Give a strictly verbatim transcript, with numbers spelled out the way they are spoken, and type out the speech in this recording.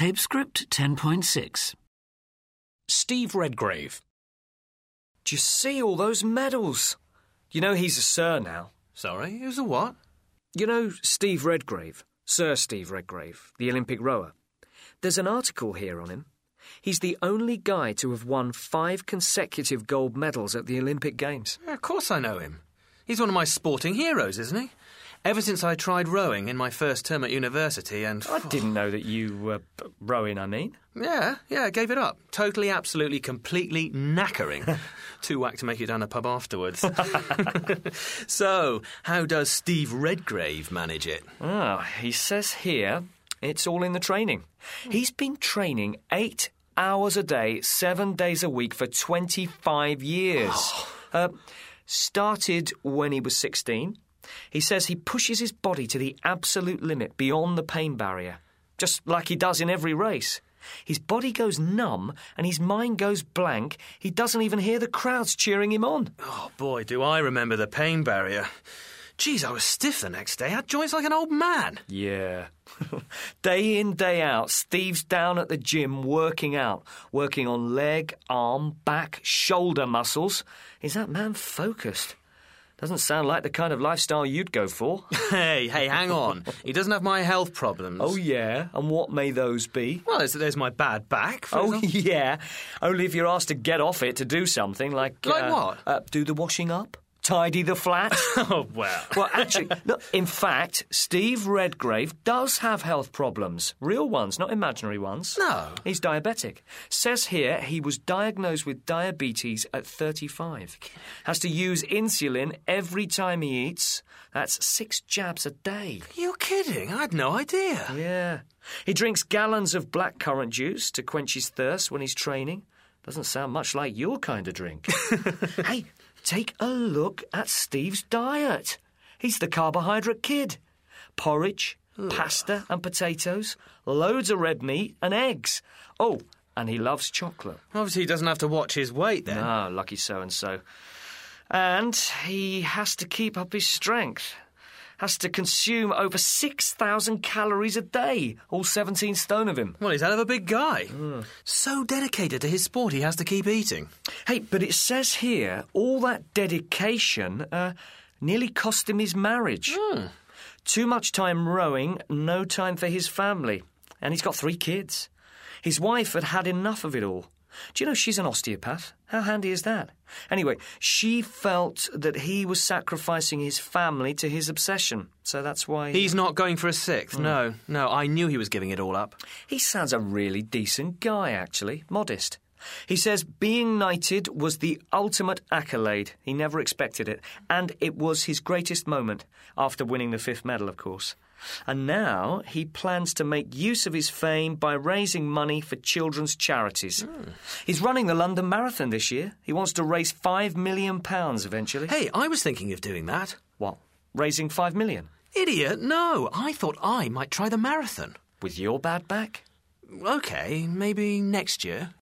Tape script ten point six. Steve Redgrave. Do you see all those medals? You know he's a Sir now. Sorry, who's a what? You know Steve Redgrave, Sir Steve Redgrave, the Olympic rower. There's an article here on him. He's the only guy to have won five consecutive gold medals at the Olympic Games. Yeah, of course I know him. He's one of my sporting heroes, isn't he? Ever since I tried rowing in my first term at university and... I didn't know that you were uh, rowing, I mean. Yeah, yeah, I gave it up. Totally, absolutely, completely knackering. Too whack to make it down the pub afterwards. So, how does Steve Redgrave manage it? Ah, he says here it's all in the training. He's been training eight hours a day, seven days a week for twenty-five years. Oh. Uh, started when he was sixteen. He says he pushes his body to the absolute limit, beyond the pain barrier, just like he does in every race. His body goes numb and his mind goes blank. He doesn't even hear the crowds cheering him on. Oh, boy, do I remember the pain barrier. Geez, I was stiff the next day. I had joints like an old man. Yeah. Day in, day out, Steve's down at the gym working out, working on leg, arm, back, shoulder muscles. Is that man focused? Doesn't sound like the kind of lifestyle you'd go for. Hey, hey, hang on. He doesn't have my health problems. Oh, yeah? And what may those be? Well, there's, there's my bad back. For Oh, example. yeah. Only if you're asked to get off it to do something like... Like uh, what? Uh, do the washing up? Tidy the flat? Oh, well. Well, actually, look, in fact, Steve Redgrave does have health problems. Real ones, not imaginary ones. No. He's diabetic. Says here he was diagnosed with diabetes at thirty-five. Has to use insulin every time he eats. That's six jabs a day. You're kidding? I had no idea. Yeah. He drinks gallons of blackcurrant juice to quench his thirst when he's training. Doesn't sound much like your kind of drink. Hey, take a look at Steve's diet. He's the carbohydrate kid. Porridge, Ugh. pasta and potatoes, loads of red meat and eggs. Oh, and he loves chocolate. Obviously he doesn't have to watch his weight then. Ah, lucky so-and-so. And he has to keep up his strength. Has to consume over six thousand calories a day, all seventeen stone of him. Well, he's a hell of a big guy. Mm. So dedicated to his sport, he has to keep eating. Hey, but it says here, all that dedication uh, nearly cost him his marriage. Mm. Too much time rowing, no time for his family. And he's got three kids. His wife had had enough of it all. Do you know she's an osteopath? How handy is that? Anyway, she felt that he was sacrificing his family to his obsession, so that's why... He's not going for a sixth, mm. no. No, I knew he was giving it all up. He sounds a really decent guy, actually. Modest. He says being knighted was the ultimate accolade. He never expected it. And it was his greatest moment, after winning the fifth medal, of course. And now he plans to make use of his fame by raising money for children's charities. Mm. He's running the London Marathon this year. He wants to raise five million pounds eventually. Hey, I was thinking of doing that. What? Raising five million? Idiot, no. I thought I might try the marathon. With your bad back? OK, maybe next year.